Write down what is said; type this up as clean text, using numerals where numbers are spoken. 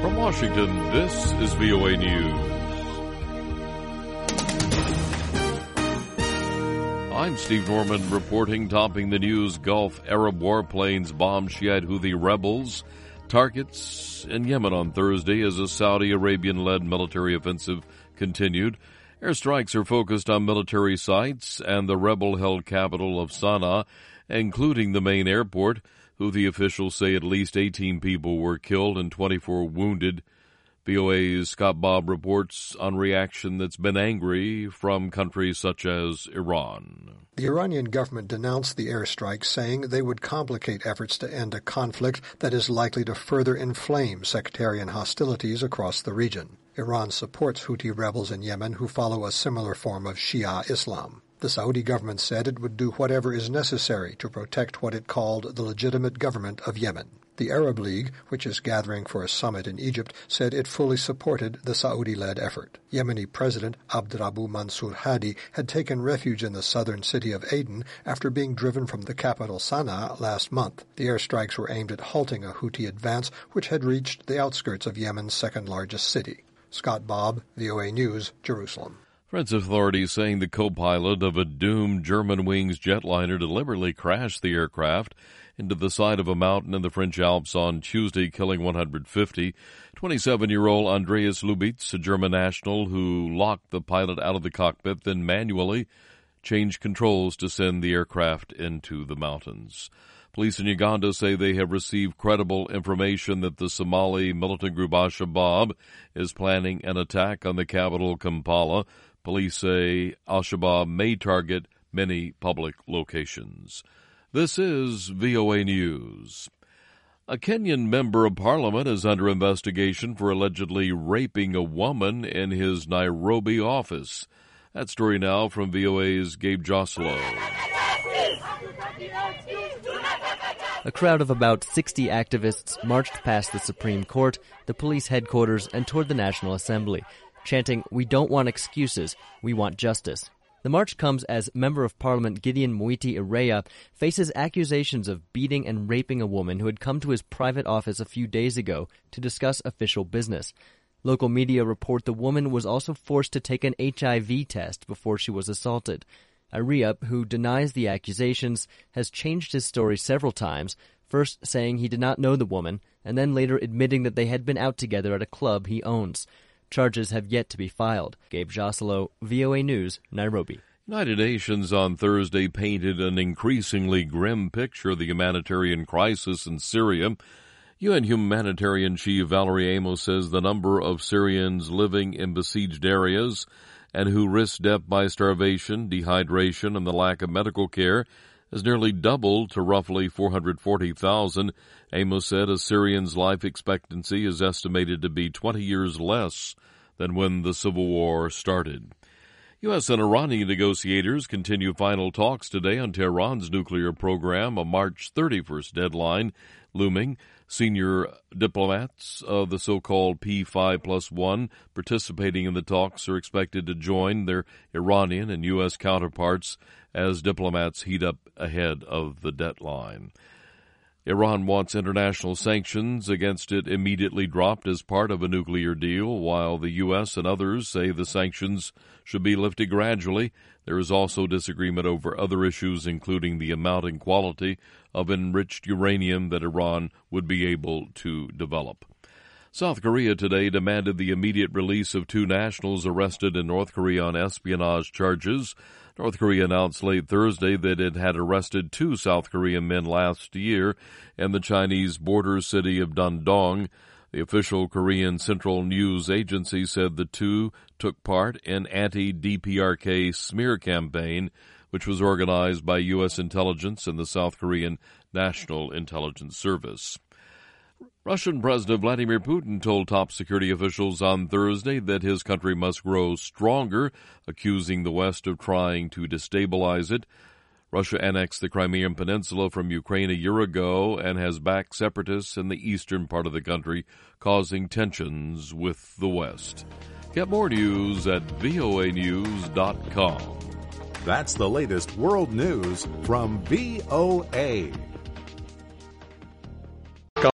From Washington, this is VOA News. I'm Steve Norman reporting. Topping the news, Gulf Arab warplanes bombed Shiite Houthi rebels targets in Yemen on Thursday as a Saudi Arabian-led military offensive continued. Airstrikes are focused on military sites and the rebel-held capital of Sana'a, including the main airport. Houthi officials say at least 18 people were killed and 24 wounded. VOA's Scott Bobb reports on reaction that's been angry from countries such as Iran. The Iranian government denounced the airstrikes, saying they would complicate efforts to end a conflict that is likely to further inflame sectarian hostilities across the region. Iran supports Houthi rebels in Yemen who follow a similar form of Shia Islam. The Saudi government said it would do whatever is necessary to protect what it called the legitimate government of Yemen. The Arab League, which is gathering for a summit in Egypt, said it fully supported the Saudi-led effort. Yemeni President Abdrabbu Mansur Hadi had taken refuge in the southern city of Aden after being driven from the capital Sana'a last month. The airstrikes were aimed at halting a Houthi advance which had reached the outskirts of Yemen's second-largest city. Scott Bobb, VOA News, Jerusalem. French authorities saying the co-pilot of a doomed Germanwings jetliner deliberately crashed the aircraft into the side of a mountain in the French Alps on Tuesday, killing 150. 27-year-old Andreas Lubitz, a German national who locked the pilot out of the cockpit, then manually changed controls to send the aircraft into the mountains. Police in Uganda say they have received credible information that the Somali militant group Al-Shabaab is planning an attack on the capital, Kampala. Police say Al-Shabaab may target many public locations. This is VOA News. A Kenyan member of parliament is under investigation for allegedly raping a woman in his Nairobi office. That story now from VOA's Gabe Joslow. A crowd of about 60 activists marched past the Supreme Court, the police headquarters, and toward the National Assembly, chanting, "We don't want excuses, we want justice." The march comes as Member of Parliament Gideon Muiti Ireya faces accusations of beating and raping a woman who had come to his private office a few days ago to discuss official business. Local media report the woman was also forced to take an HIV test before she was assaulted. Ireya, who denies the accusations, has changed his story several times, first saying he did not know the woman, and then later admitting that they had been out together at a club he owns. Charges have yet to be filed. Gabe Joslow, VOA News, Nairobi. United Nations on Thursday painted an increasingly grim picture of the humanitarian crisis in Syria. UN humanitarian chief Valerie Amos says the number of Syrians living in besieged areas and who risk death by starvation, dehydration, and the lack of medical care has nearly doubled to roughly 440,000. Amos said a Syrian's life expectancy is estimated to be 20 years less than when the civil war started. U.S. and Iranian negotiators continue final talks today on Tehran's nuclear program, a March 31st deadline looming. Senior diplomats of the so-called P5+1 participating in the talks are expected to join their Iranian and U.S. counterparts as diplomats heat up ahead of the deadline. Iran wants international sanctions against it immediately dropped as part of a nuclear deal, while the U.S. and others say the sanctions should be lifted gradually. There is also disagreement over other issues, including the amount and quality of enriched uranium that Iran would be able to develop. South Korea today demanded the immediate release of two nationals arrested in North Korea on espionage charges. North Korea announced late Thursday that it had arrested two South Korean men last year in the Chinese border city of Dandong. The official Korean Central News Agency said the two took part in anti-DPRK smear campaign, which was organized by U.S. intelligence and the South Korean National Intelligence Service. Russian President Vladimir Putin told top security officials on Thursday that his country must grow stronger, accusing the West of trying to destabilize it. Russia annexed the Crimean Peninsula from Ukraine a year ago and has backed separatists in the eastern part of the country, causing tensions with the West. Get more news at voanews.com. That's the latest world news from VOA.